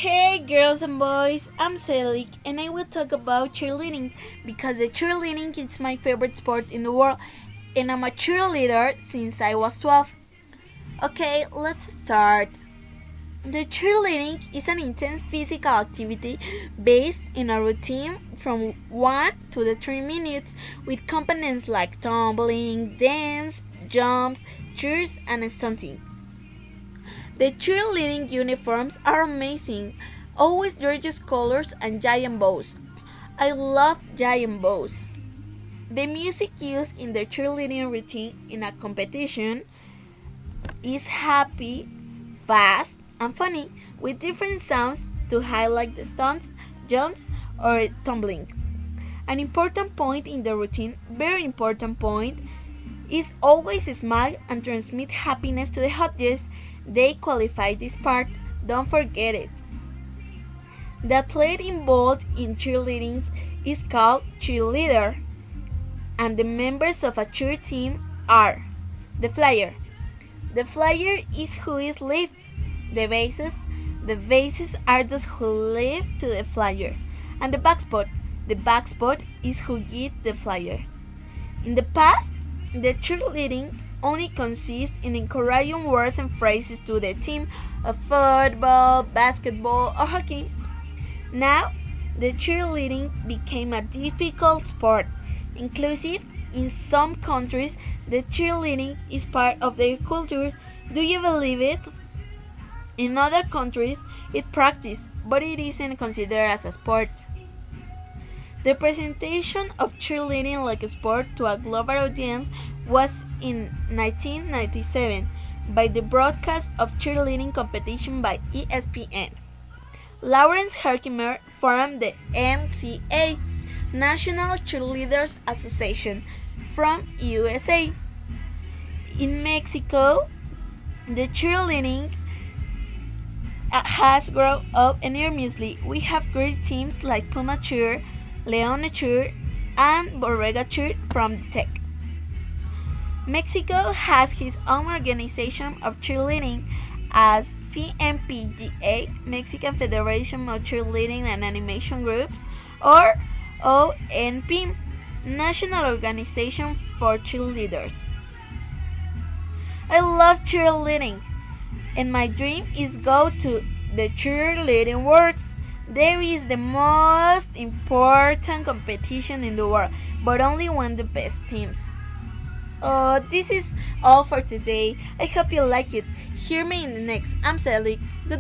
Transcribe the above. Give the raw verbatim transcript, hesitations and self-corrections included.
Hey girls and boys, I'm Celik and I will talk about cheerleading because the cheerleading is my favorite sport in the world and I'm a cheerleader since I was twelve. Okay, let's start. The cheerleading is an intense physical activity based in a routine from one to the three minutes with components like tumbling, dance, jumps, cheers, and stunting. The cheerleading uniforms are amazing, always gorgeous colors and giant bows. I love giant bows. The music used in the cheerleading routine in a competition is happy, fast, and funny with different sounds to highlight the stunts, jumps, or tumbling. An important point in the routine, very important point, is always smile and transmit happiness to the judges. They qualify this part, don't forget it. The athlete involved in cheerleading is called cheerleader, and the members of a cheer team are the flyer. The flyer is who is lift the bases. The bases are those who lift to the flyer, and the backspot. The backspot is who get the flyer. In the past, the cheerleading only consists in encouraging words and phrases to the team of football, basketball, or hockey. Now, the cheerleading became a difficult sport. Inclusive, in some countries, the cheerleading is part of their culture. Do you believe it? In other countries, it's practiced, but it isn't considered as a sport. The presentation of cheerleading like a sport to a global audience was in nineteen ninety-seven by the broadcast of cheerleading competition by E S P N. Lawrence Herkimer formed the N C A A, National Cheerleaders Association, from U S A. In Mexico, the cheerleading has grown up enormously. We have great teams like Puma Cheer, Leone Cheer, and Borrega Cheer from the Tech. Mexico has its own organization of cheerleading as F M P G A, Mexican Federation of Cheerleading and Animation Groups, or O N P, National Organization for Cheerleaders. I love cheerleading, and my dream is go to the cheerleading works. There is the most important competition in the world, but only one the best teams. Uh, this is all for today. I hope you like it. Hear me in the next. I'm Sally. Goodbye.